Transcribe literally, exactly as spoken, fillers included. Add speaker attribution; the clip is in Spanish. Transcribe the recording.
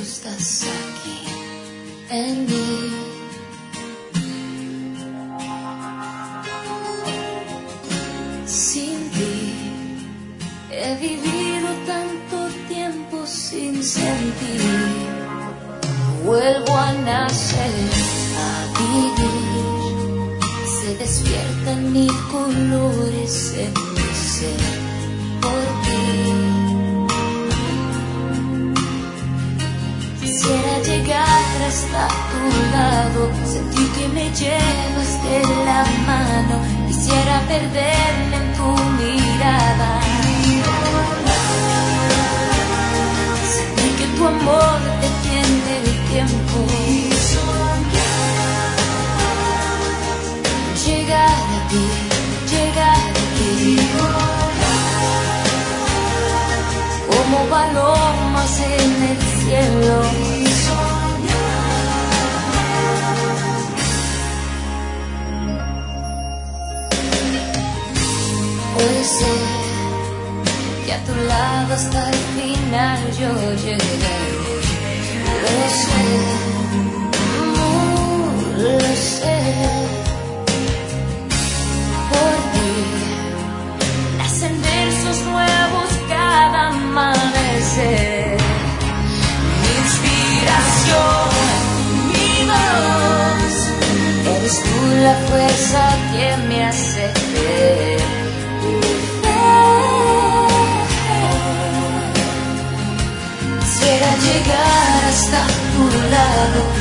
Speaker 1: estás aquí en mí. Sin ti he vivido tanto tiempo sin sentir. Vuelvo a nacer, a vivir. Se despiertan mil colores en mi ser por ti. Quisiera llegar hasta tu lado, sentir que me llevas de la mano. Quisiera perderme en tu mirada, sentir que tu amor detiene el tiempo. Llegar a ti, llegar a ti, como palomas en el cielo. Puede ser que a tu lado hasta el final yo llegué. Lo sé, mm, lo sé. Por ti nacen versos nuevos cada amanecer. Mi inspiración, mi voz, eres tú la fuerza que me hace ver. Quisiera llegar hasta tu lado,